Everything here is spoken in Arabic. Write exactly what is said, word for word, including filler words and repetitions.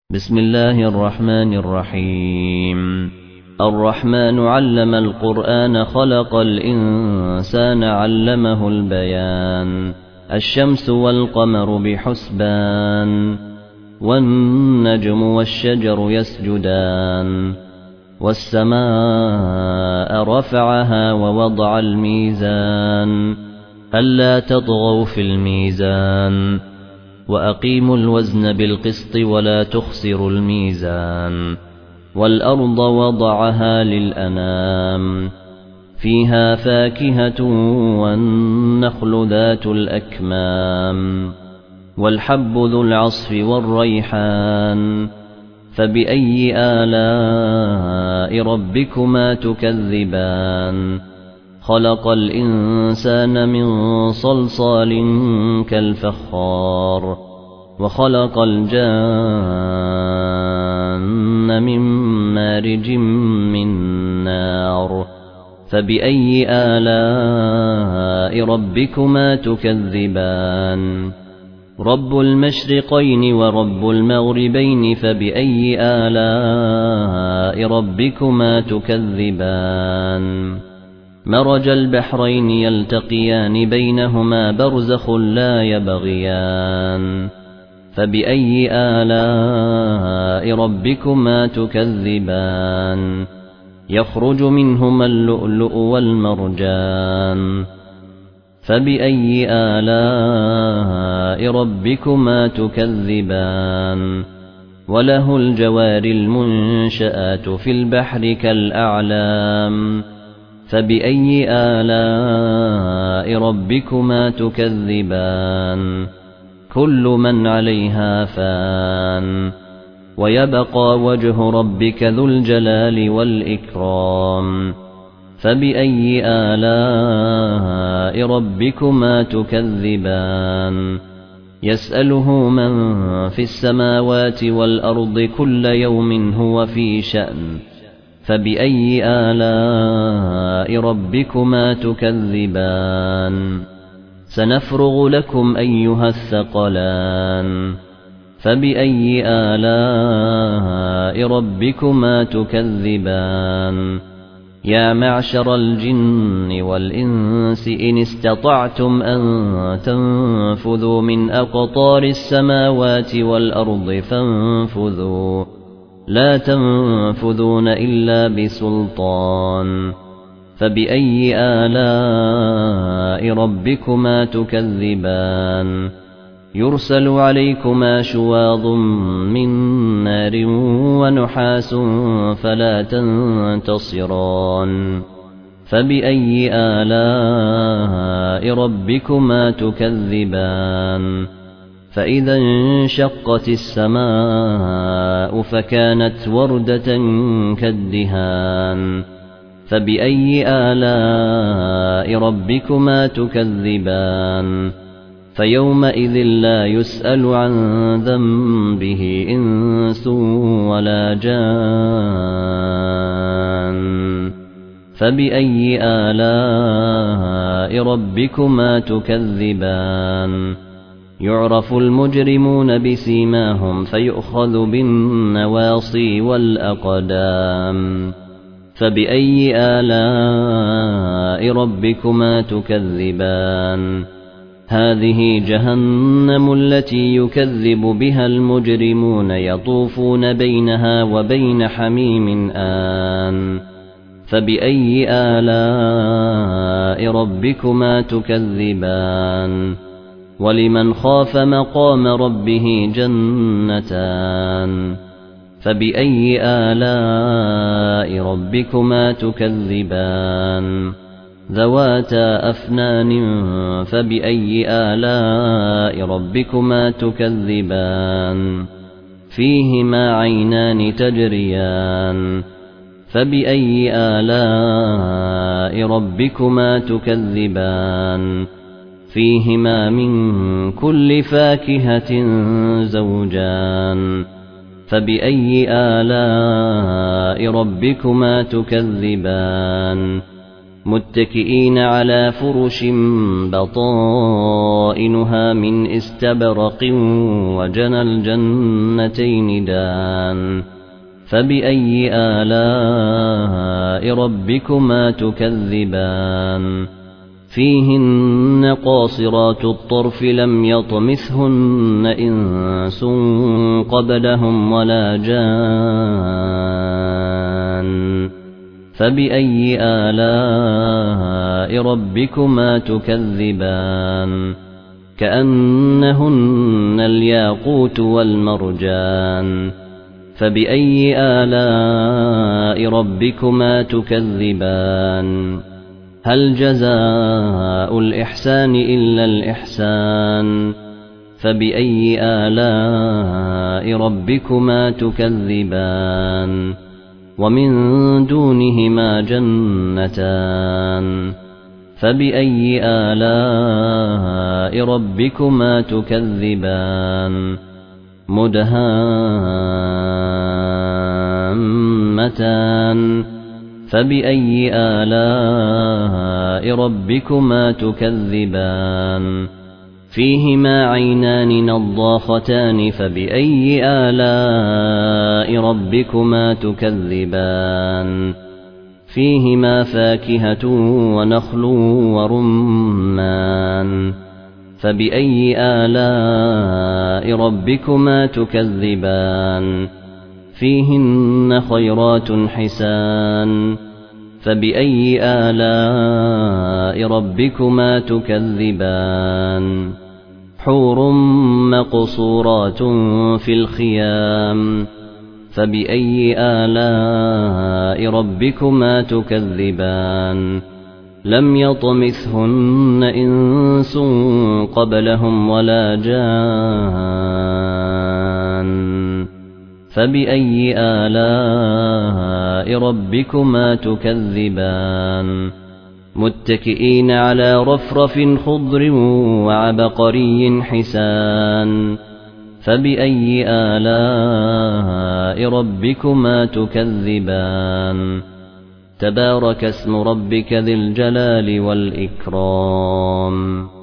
بسم الله الرحمن الرحيم الرحمن علم القرآن خلق الإنسان علمه البيان الشمس والقمر بحسبان والنجم والشجر يسجدان والسماء رفعها ووضع الميزان ألا تطغوا في الميزان وأقيموا الوزن بالقسط ولا تخسروا الميزان والأرض وضعها للأنام فيها فاكهة والنخل ذات الأكمام والحب ذو العصف والريحان فبأي آلاء ربكما تكذبان خلق الإنسان من صلصال كالفخار وخلق الجان من مارج من نار فبأي آلاء ربكما تكذبان رب المشرقين ورب المغربين فبأي آلاء ربكما تكذبان مرج البحرين يلتقيان بينهما برزخ لا يبغيان فبأي آلاء ربكما تكذبان يخرج منهما اللؤلؤ والمرجان فبأي آلاء ربكما تكذبان وله الجوار المنشآت في البحر كالأعلام فبأي آلاء ربكما تكذبان كل من عليها فان ويبقى وجه ربك ذو الجلال والإكرام فبأي آلاء ربكما تكذبان يسأله من في السماوات والأرض كل يوم هو في شأن فبأي آلاء ربكما تكذبان سنفرغ لكم أيها الثقلان فبأي آلاء ربكما تكذبان يا معشر الجن والإنس إن استطعتم أن تنفذوا من أقطار السماوات والأرض فانفذوا لا تنفذون إلا بسلطان فبأي آلاء ربكما تكذبان يرسل عليكما شواظ من نار ونحاس فلا تنتصران فبأي آلاء ربكما تكذبان فإذا انشقت السماء فكانت وردة كالدهان فبأي آلاء ربكما تكذبان فيومئذ لا يسأل عن ذنبه إنس ولا جان فبأي آلاء ربكما تكذبان يعرف المجرمون بسيماهم فيؤخذ بالنواصي والأقدام فبأي آلاء ربكما تكذبان هذه جهنم التي يكذب بها المجرمون يطوفون بينها وبين حميم آن فبأي آلاء ربكما تكذبان ولمن خاف مقام ربه جنتان فبأي آلاء ربكما تكذبان ذواتا أفنان فبأي آلاء ربكما تكذبان فيهما عينان تجريان فبأي آلاء ربكما تكذبان فيهما من كل فاكهة زوجان فبأي آلاء ربكما تكذبان متكئين على فرش بطائنها من استبرق وجنى الجنتين دان فبأي آلاء ربكما تكذبان فيهن قاصرات الطرف لم يطمثهن إنس قبلهم ولا جان فبأي آلاء ربكما تكذبان كأنهن الياقوت والمرجان فبأي آلاء ربكما تكذبان هل جزاء الإحسان إلا الإحسان فبأي آلاء ربكما تكذبان ومن دونهما جنتان فبأي آلاء ربكما تكذبان مدهامتان فبأي آلاء ربكما تكذبان فيهما عينان نضاختان فبأي آلاء ربكما تكذبان فيهما فاكهة ونخل ورمان فبأي آلاء ربكما تكذبان فيهن خيرات حسان فبأي آلاء ربكما تكذبان حور مقصورات في الخيام فبأي آلاء ربكما تكذبان لم يطمثهن إنس قبلهم ولا جان فبأي آلاء ربكما تكذبان متكئين على رفرف خضر وعبقري حسان فبأي آلاء ربكما تكذبان تبارك اسم ربك ذي الجلال والإكرام